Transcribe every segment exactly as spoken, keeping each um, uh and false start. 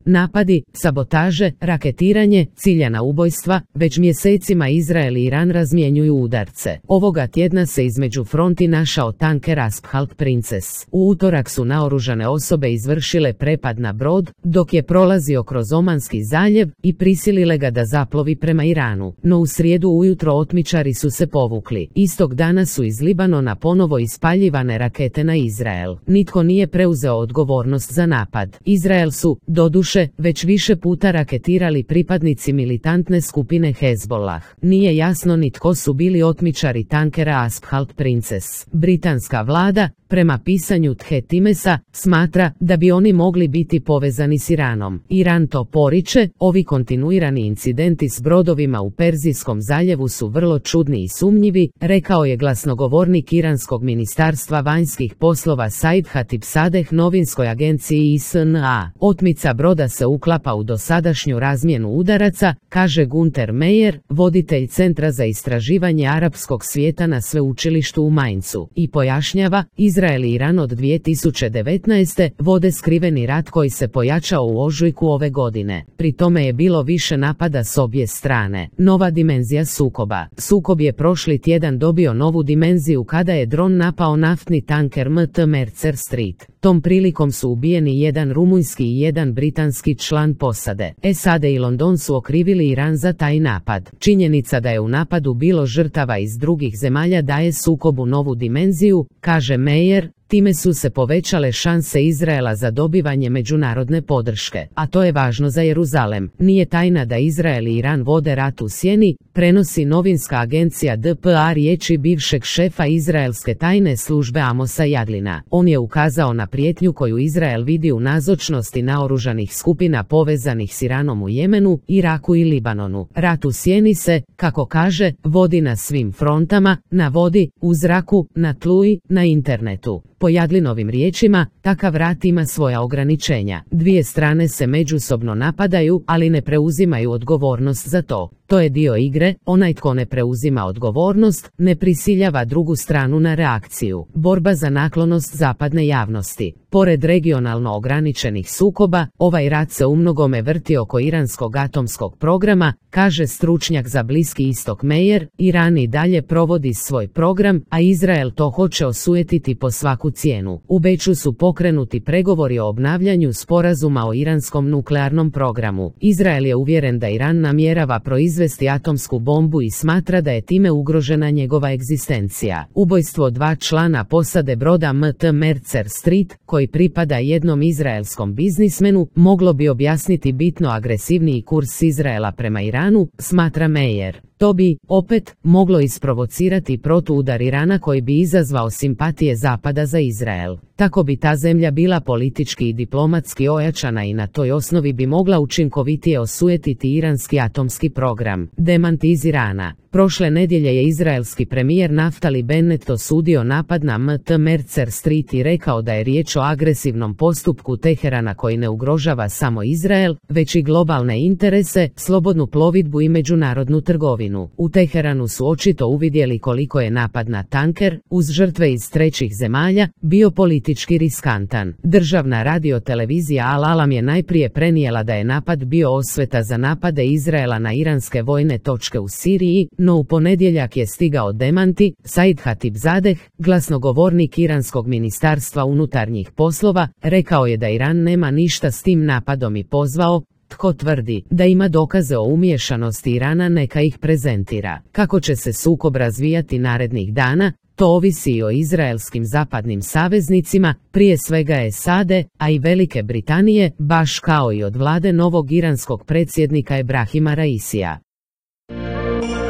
Napadi, sabotaže, raketiranje, ciljana ubojstva, već mjesecima Izrael i Iran razmjenjuju udarce. Ovoga tjedna se između fronti našao tanker Asphalt Princess. U utorak su naoružane osobe izvršile prepad na brod, dok je prolazio kroz Omanski zaljev i prisilile ga da zaplovi prema Iranu. No u srijedu ujutro otmičari su se povukli. Istog dana su iz Libanona ponovo ispaljivane rakete na Izrael. Nitko nije preuzeo odgovornost za napad. Izrael su, doduše, već više puta raketirali pripadnici militantne skupine Hezbollah. Nije jasno ni tko su bili otmičari tankera Asphalt Princess. Britanska vlada, prema pisanju The Timesa, smatra da bi oni mogli biti povezani s Iranom. Iran to poriče, ovi kontinuirani incidenti s brodovima u Perzijskom zaljevu su vrlo čudni i sumnjivi, rekao je glasnogovornik Iranskog ministarstva vanjskih poslova Said Khatibzadeh novinskoj agenciji I S N A. Otmica broda se uklapa u dosadašnju razmjenu udaraca, kaže Gunter Meyer, voditelj Centra za istraživanje arapskog svijeta na sveučilištu u Mainzu, i pojašnjava, Izrael i Iran od dvije tisuće devetnaeste vode skriveni rat koji se pojačao u ožujku ove godine. Pri tome je bilo više napada s obje strane. Nova dimenzija sukoba. Sukob je prošli tjedan dobio novu dimenziju kada je dron napao naftni tanker M T Mercer Street. Tom prilikom su ubijeni jedan rumunjski i jedan britanski član posade. S A D i London su okrivili Iran za taj napad. Činjenica da je u napadu bilo žrtava iz drugih zemalja daje sukobu novu dimenziju, kaže Meyer. Time su se povećale šanse Izraela za dobivanje međunarodne podrške, a to je važno za Jeruzalem. Nije tajna da Izrael i Iran vode rat u sjeni, prenosi novinska agencija D P A riječi bivšeg šefa izraelske tajne službe Amosa Yadlina. On je ukazao na prijetnju koju Izrael vidi u nazočnosti naoružanih skupina povezanih s Iranom u Jemenu, Iraku i Libanonu. Rat u sjeni se, kako kaže, vodi na svim frontama, na vodi, u zraku, na tlu i na internetu. Po Yadlinovim riječima, takav rat ima svoja ograničenja. Dvije strane se međusobno napadaju, ali ne preuzimaju odgovornost za to. To je dio igre, onaj tko ne preuzima odgovornost, ne prisiljava drugu stranu na reakciju. Borba za naklonost zapadne javnosti. Pored regionalno ograničenih sukoba, ovaj rat se umnogome vrti oko iranskog atomskog programa, kaže stručnjak za Bliski istok Meyer. Iran i dalje provodi svoj program, a Izrael to hoće osujetiti po svaku cijenu. U Beču su pokrenuti pregovori o obnavljanju sporazuma o iranskom nuklearnom programu. Izrael je uvjeren da Iran namjerava proizvesti atomsku bombu i smatra da je time ugrožena njegova egzistencija. Ubojstvo dva člana posade broda M T Mercer Street, koji pripada jednom izraelskom biznismenu, moglo bi objasniti bitno agresivniji kurs Izraela prema Iranu, smatra Meyer. To bi, opet, moglo isprovocirati protuudar Irana koji bi izazvao simpatije Zapada za Izrael. Tako bi ta zemlja bila politički i diplomatski ojačana i na toj osnovi bi mogla učinkovitije osujetiti iranski atomski program. Demant iz Irana. Prošle nedjelje je izraelski premijer Naftali Bennett osudio napad na M T Mercer Street i rekao da je riječ o agresivnom postupku Teherana koji ne ugrožava samo Izrael, već i globalne interese, slobodnu plovidbu i međunarodnu trgovinu. U Teheranu su očito uvidjeli koliko je napad na tanker, uz žrtve iz trećih zemalja, bio politički riskantan. Državna radiotelevizija Al Alam je najprije prenijela da je napad bio osveta za napade Izraela na iranske vojne točke u Siriji, no u ponedjeljak je stigao demanti. Said Khatibzadeh, glasnogovornik iranskog ministarstva unutarnjih poslova, rekao je da Iran nema ništa s tim napadom i pozvao, tko tvrdi da ima dokaze o umiješanosti Irana neka ih prezentira. Kako će se sukob razvijati narednih dana, to ovisi i o izraelskim zapadnim saveznicima, prije svega S A D, a i Velike Britanije, baš kao i od vlade novog iranskog predsjednika Ebrahima Raisija.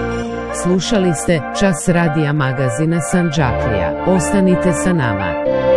Slušali ste Čas radija magazina Sandžaklija. Ostanite sa nama.